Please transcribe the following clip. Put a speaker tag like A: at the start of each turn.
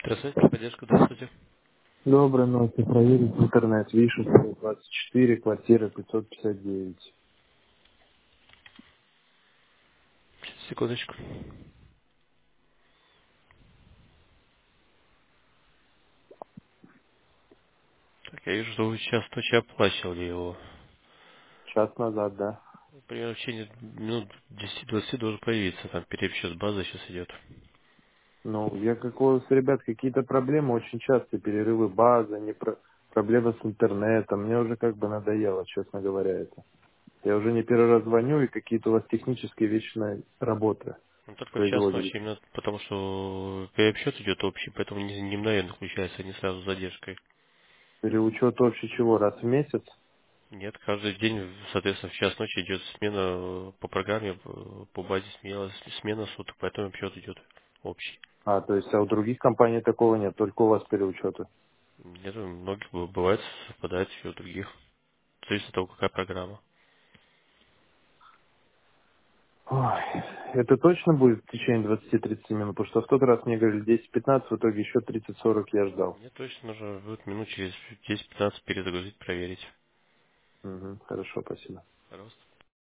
A: Здравствуйте, техподдержка, здравствуйте.
B: Доброй ночи. Проверить интернет. Вишенская, 24, квартира 559.
A: Сейчас, секундочку. Так, я вижу, что вы сейчас точно оплачивали его.
B: Час назад, да.
A: Примерно в течение минут 10-20 должен появиться. Там перепись базы сейчас идет.
B: Ну, я как у вас, ребят, какие-то проблемы, очень часто перерывы базы, проблемы с интернетом. Мне уже как бы надоело, честно говоря, это. Я уже не первый раз звоню, и какие-то у вас технические вечные работы
A: Ну, только в час
B: производите.
A: ночи, именно потому что переобсчет идет общий, поэтому не мгновенно включается, не сразу с задержкой.
B: Переучет общий чего, раз в месяц?
A: Нет, каждый день, соответственно, в час ночи идет смена по программе, по базе смена суток, поэтому обсчет идет общий.
B: А, то есть, а у других компаний такого нет, только у вас переучеты.
A: Нет, у многих бывает, совпадает и у других. Зависит от того, какая программа.
B: Ой, это точно будет в течение 20-30 минут? Потому что в тот раз мне говорили 10-15, в итоге еще 30-40 я ждал.
A: Мне точно нужно будет минут через 10-15 перезагрузить, проверить.
B: Мгм, хорошо, спасибо.
A: Пожалуйста.